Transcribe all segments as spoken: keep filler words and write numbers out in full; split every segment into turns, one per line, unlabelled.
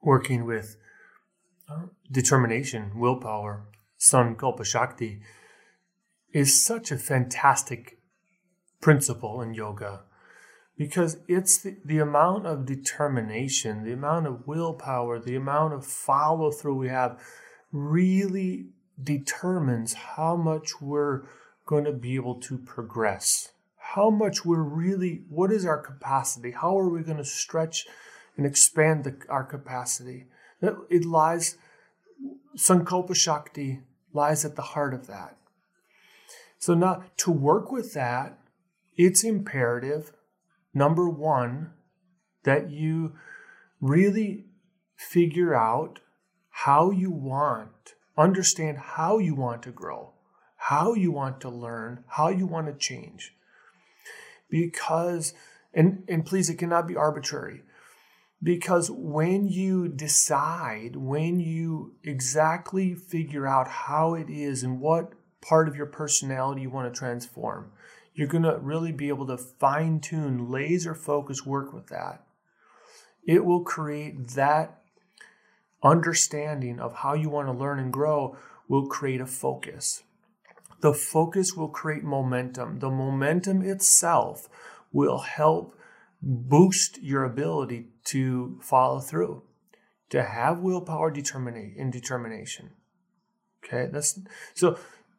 working with uh, determination, willpower, Sankalpa Shakti, is such a fantastic principle in yoga, because it's the, the amount of determination, the amount of willpower, the amount of follow through we have really determines how much we're going to be able to progress, how much we're really, what is our capacity, how are we going to stretch and expand the, our capacity. It lies, Sankalpa Shakti lies at the heart of that. So now to work with that, it's imperative, number one, that you really figure out how you want, understand how you want to grow, how you want to learn, how you want to change. Because, and, and please, it cannot be arbitrary. Because when you decide, when you exactly figure out how it is and what part of your personality you want to transform, you're going to really be able to fine-tune, laser focus work with that. It will create that understanding of how you want to learn and grow, will create a focus. The focus will create momentum. The momentum itself will help boost your ability to follow through, to have willpower, determinate and determination. Okay, that's so.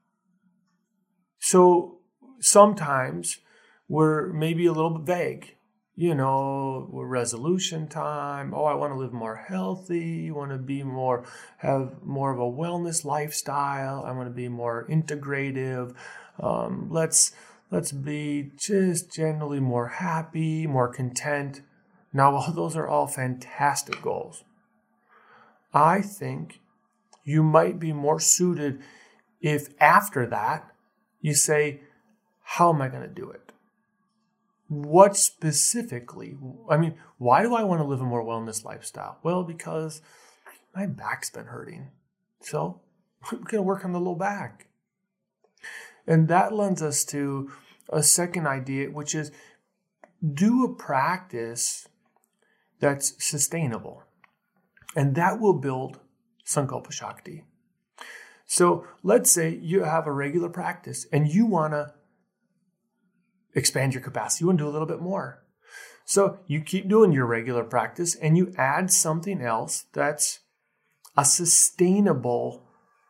So sometimes we're maybe a little bit vague. You know, we're resolution time. Oh, I want to live more healthy. I want to be more, have more of a wellness lifestyle. I want to be more integrative. Um, let's let's be just generally more happy, more content. Now, while those are all fantastic goals, I think you might be more suited if after that you say, how am I going to do it? What specifically? I mean, why do I want to live a more wellness lifestyle? Well, because my back's been hurting. So I'm going to work on the low back. And that lends us to a second idea, which is do a practice that's sustainable. And that will build Sankalpa Shakti. So let's say you have a regular practice and you want to expand your capacity. You want to do a little bit more. So you keep doing your regular practice and you add something else that's a sustainable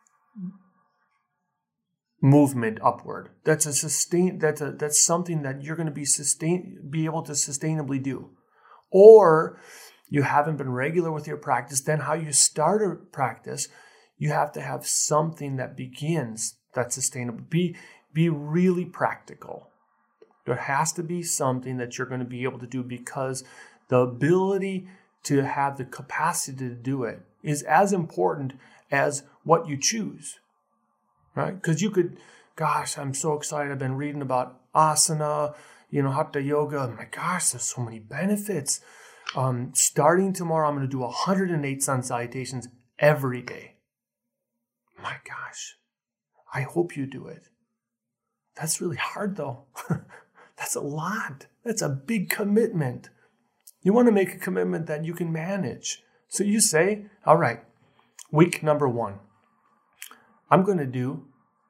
movement upward. That's a sustain. That's a that's something that you're going to be sustain be able to sustainably do. Or you haven't been regular with your practice. Then how you start a practice, you have to have something that begins that's sustainable. Be be really practical. There has to be something that you're going to be able to do, because the ability to have the capacity to do it is as important as what you choose, right? Because you could, gosh, I'm so excited. I've been reading about asana, you know, hatha yoga. My gosh, there's so many benefits. Um, starting tomorrow, I'm going to do one hundred eight sun salutations every day. My gosh, I hope you do it. That's really hard though. That's a lot. That's a big commitment. You want to make a commitment that you can manage. So you say, all right, week number one, I'm going to do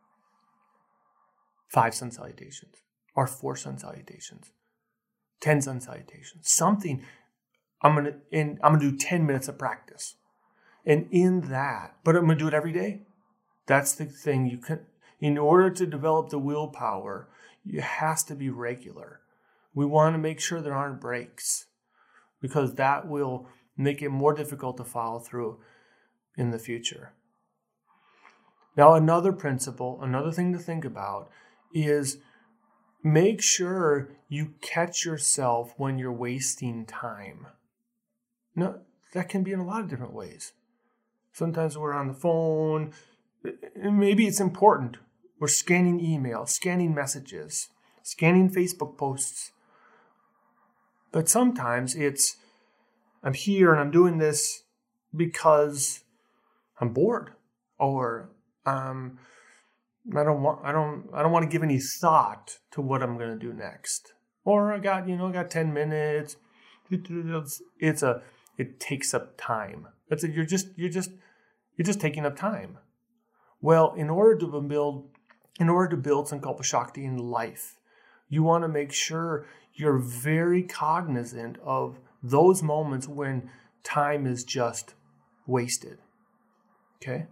five sun salutations or four sun salutations, ten sun salutations, something. I'm going to, in, I'm going to do ten minutes of practice. And in that, but I'm going to do it every day. That's the thing. You can, in order to develop the willpower, it has to be regular. We want to make sure there aren't breaks, because that will make it more difficult to follow through in the future. Now, another principle, another thing to think about is make sure you catch yourself when you're wasting time. Now, that can be in a lot of different ways. Sometimes we're on the phone. Maybe it's important. We're scanning emails, scanning messages, scanning Facebook posts. But sometimes it's, I'm here and I'm doing this because I'm bored, or um, I don't want, I don't, I don't want to give any thought to what I'm going to do next. Or I got, you know, I got ten minutes. It's a, it takes up time. That's it. You're just you're just you're just taking up time. Well, in order to build in order to build Sankalpa Shakti in life, you want to make sure you're very cognizant of those moments when time is just wasted. Okay?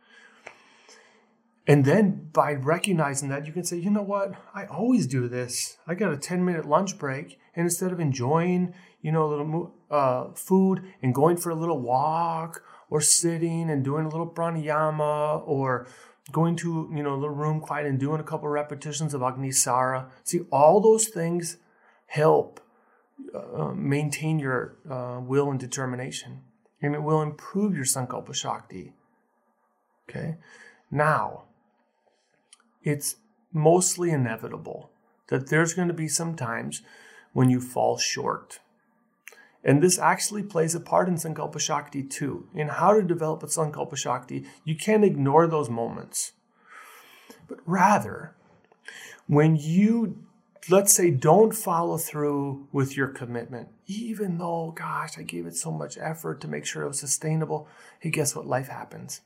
And then by recognizing that, you can say, you know what? I always do this. I got a ten minute lunch break. And instead of enjoying, you know, a little uh, food and going for a little walk or sitting and doing a little pranayama or going to, you know, a little room quiet and doing a couple repetitions of Agnisara. See, all those things help uh, maintain your uh, will and determination. And it will improve your Sankalpa Shakti. Okay? Now, it's mostly inevitable that there's going to be some times when you fall short. And this actually plays a part in Sankalpa Shakti too. In how to develop a Sankalpa Shakti, you can't ignore those moments. But rather, when you, let's say, don't follow through with your commitment, even though, gosh, I gave it so much effort to make sure it was sustainable, hey, guess what? Life happens.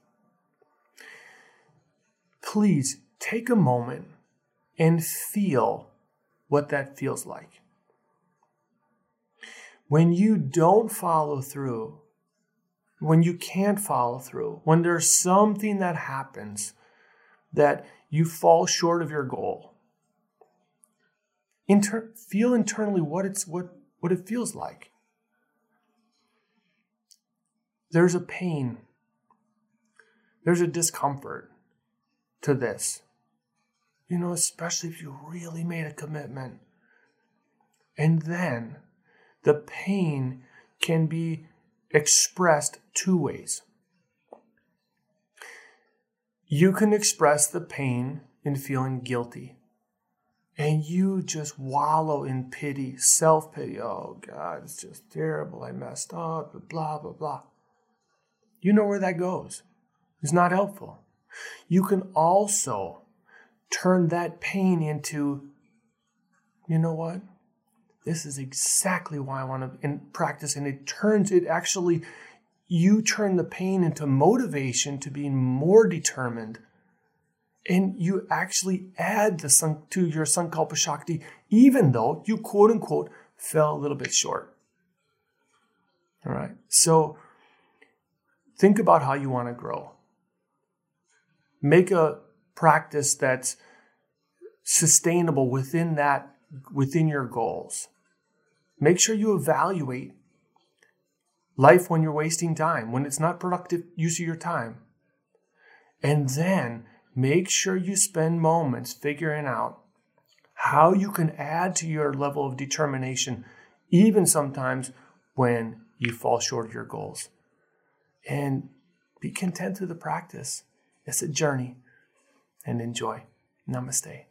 Please take a moment and feel what that feels like. When you don't follow through, when you can't follow through, when there's something that happens that you fall short of your goal, inter- feel internally what it's what, what it feels like. There's a pain. There's a discomfort to this. You know, especially if you really made a commitment. And then the pain can be expressed two ways. You can express the pain in feeling guilty. And you just wallow in pity, self-pity. Oh, God, it's just terrible. I messed up, blah, blah, blah. You know where that goes. It's not helpful. You can also turn that pain into, you know what? This is exactly why I want to practice. And it turns, it actually, you turn the pain into motivation to being more determined. And you actually add the to your Sankalpa Shakti, even though you, quote unquote, fell a little bit short. All right. So think about how you want to grow. Make a practice that's sustainable within that, within your goals. Make sure you evaluate life when you're wasting time, when it's not productive use of your time. And then make sure you spend moments figuring out how you can add to your level of determination, even sometimes when you fall short of your goals. And be content with the practice. It's a journey. And enjoy. Namaste.